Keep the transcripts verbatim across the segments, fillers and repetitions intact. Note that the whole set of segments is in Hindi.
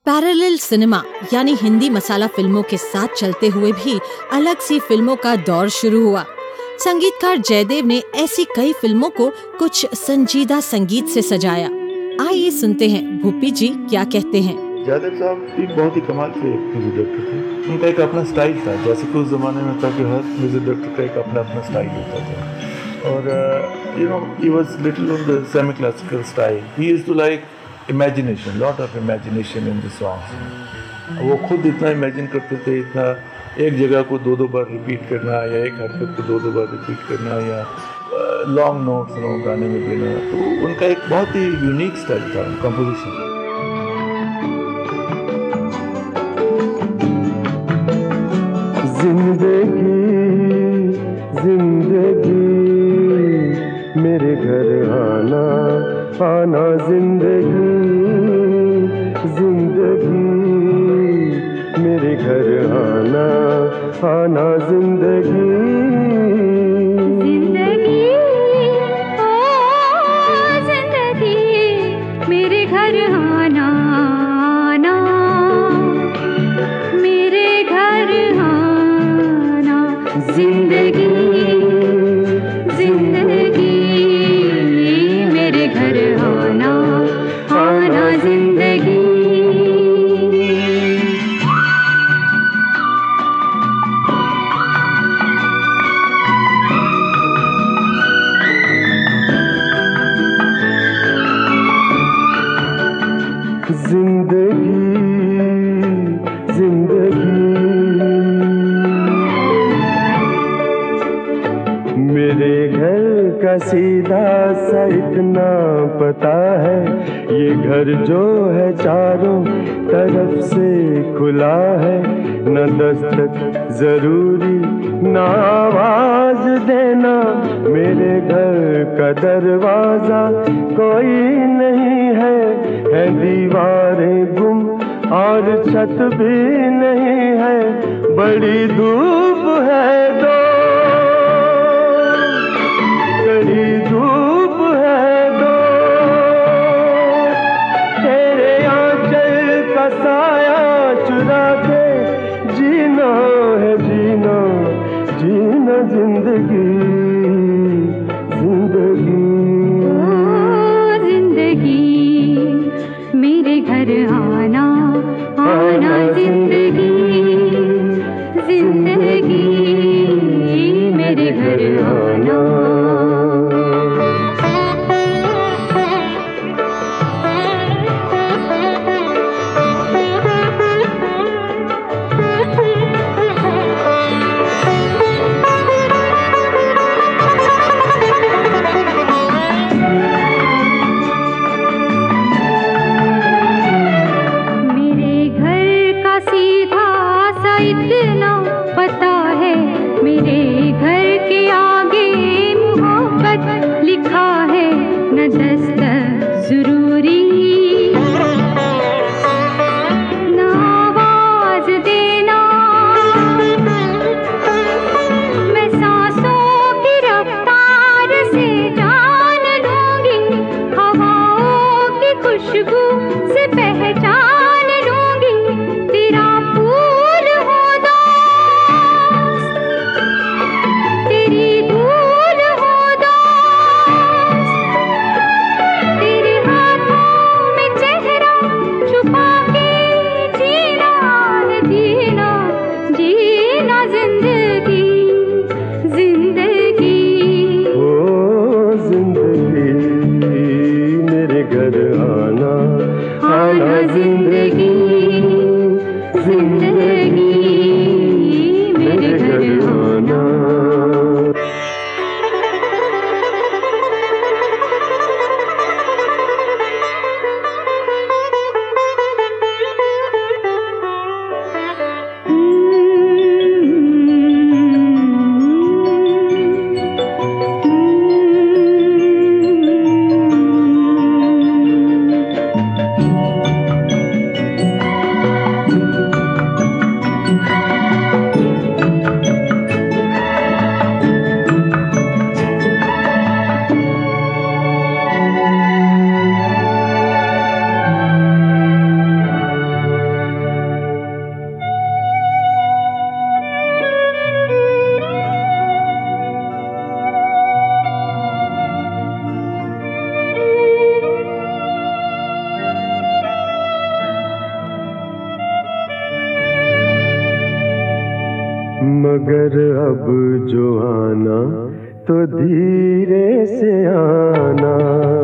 पैरेलल सिनेमा यानी हिंदी मसाला फिल्मों के साथ चलते हुए भी अलग सी फिल्मों का दौर शुरू हुआ। संगीतकार जयदेव ने ऐसी कई फिल्मों को कुछ संजीदा संगीत से सजाया। आइए सुनते हैं भूपी जी क्या कहते हैं। जयदेव साहब भी बहुत ही कमाल के म्यूजिक डायरेक्टर थे। उनका एक अपना स्टाइल था, जैसे कि उस जमाने में था कि हर म्यूजिक डायरेक्टर का एक अपना अपना स्टाइल होता था। और you know he was little on the semi classical style. He used to like imagination, lot of imagination in the songs. वो खुद इतना इमेजिन करते थे, इतना एक जगह को दो दो बार रिपीट करना या एक हरकत को दो दो बार रिपीट करना या लॉन्ग नोट्स नो गाने में देना। तो उनका एक बहुत ही यूनिक स्टाइल था कंपोजिशन। जिंदगी जिंदगी मेरे घर आना आना, जिंदगी जिंदगी मेरे घर आना आना, जिंदगी जिंदगी ओ जिंदगी मेरे घर आना आना, मेरे घर आना, जिंदगी जिंदगी मेरे घर आना आना, जिंदगी। जिंदगी जिंदगी मेरे घर का सीधा सा इतना पता है, ये घर जो है चारों तरफ से खुला है। न दस्तक जरूरी न आवाज देना, मेरे घर का दरवाजा कोई नहीं है। है दीवारें गुम और छत भी नहीं है, बड़ी धूप है दो कड़ी धूप है दो, तेरे आंचल का साया चुरा के जीना है जीना जीना, जिंदगी जिंदगी ओ जिंदगी मेरे घर आना आना, जिंदगी जिंदगी मेरे घर आना। इतना पता है, मेरे घर के आगे मोहब्बत लिखा है। न दस्तक जरूरी न आवाज देना, मैं सांसों की रफ्तार से जान लूंगी, हवाओं की खुशबू से पहचान लूंगी। तेरा जिंदगी जिंदगी मेरे घर आना। मगर अब जो आना तो धीरे से आना,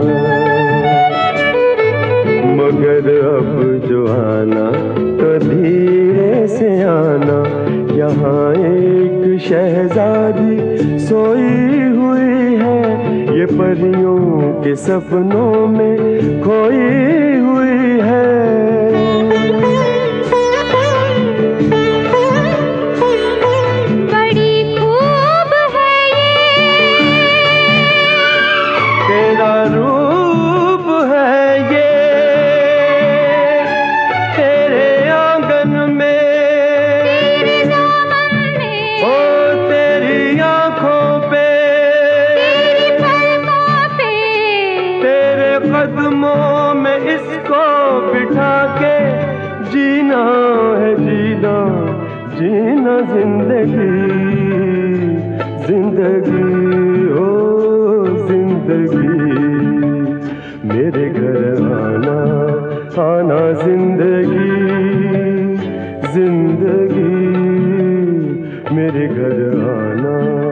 मगर अब जो आना तो धीरे से आना। यहाँ एक शहजादी सोई हुई है, ये परियों के सपनों में खोई हुई है। कदमों में इसको बिठा के जीना है, जीना जीना जिंदगी, जिंदगी ओ जिंदगी। मेरे घर आना आना जिंदगी, जिंदगी मेरे घर आना।